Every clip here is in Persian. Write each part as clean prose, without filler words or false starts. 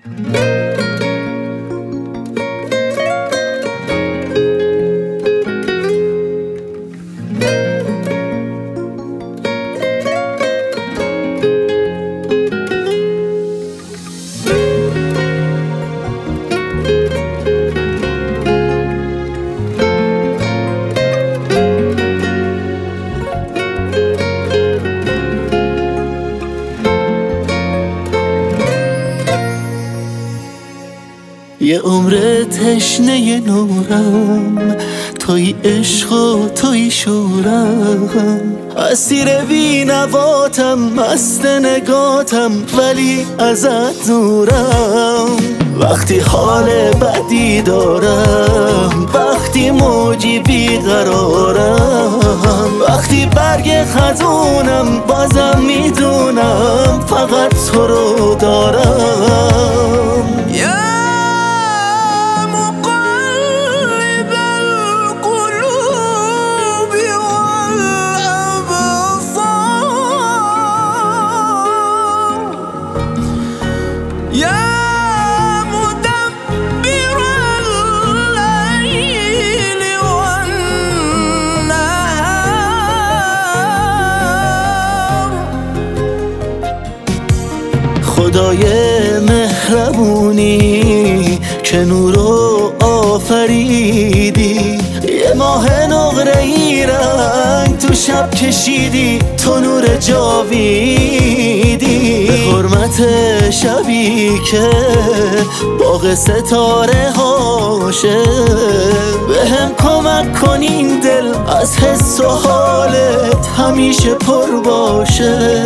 یه عمر تشنه نورم، توی عشق و توی شورم، اسیر بینواتم، مست نگاتم ولی ازت دورم. وقتی حال بدی دارم، وقتی موجی بیقرارم، وقتی برگ خزونم بازم میدونم فقط تو رو دارم. خدای مهربونی که نورو آفریدی، یه ماه نقره‌ای رنگ تو شب کشیدی، تو نور جاویدی. به حرمت شبی که باغ ستاره هاشه، به هم کمک کن این دل از حس و حالت همیشه پر باشه.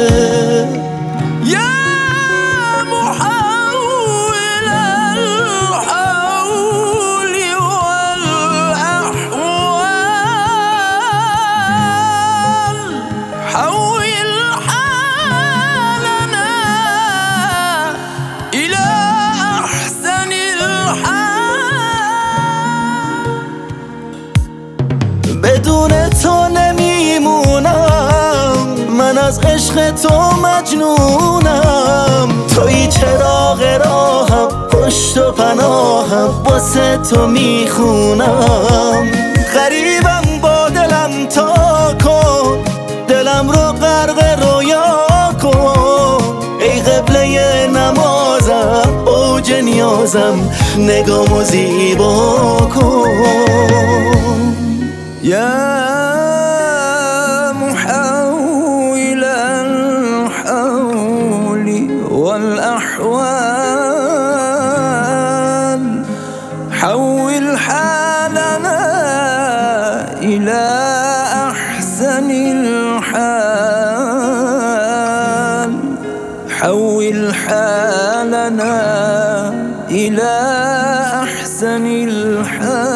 بدون تو نمیمونم، من از عشق تو مجنونم. توی چراغ راهم، پشت و پناهم، واسه تو میخونم. غریبم با دلم تا کن، دلم رو غرق رویا کن. ای قبله نمازم، اوج نیازم، نگامو زیبا کن. يا محول الحول والأحوال، حول حالنا إلى أحسن الحال، حول حالنا إلى أحسن الحال.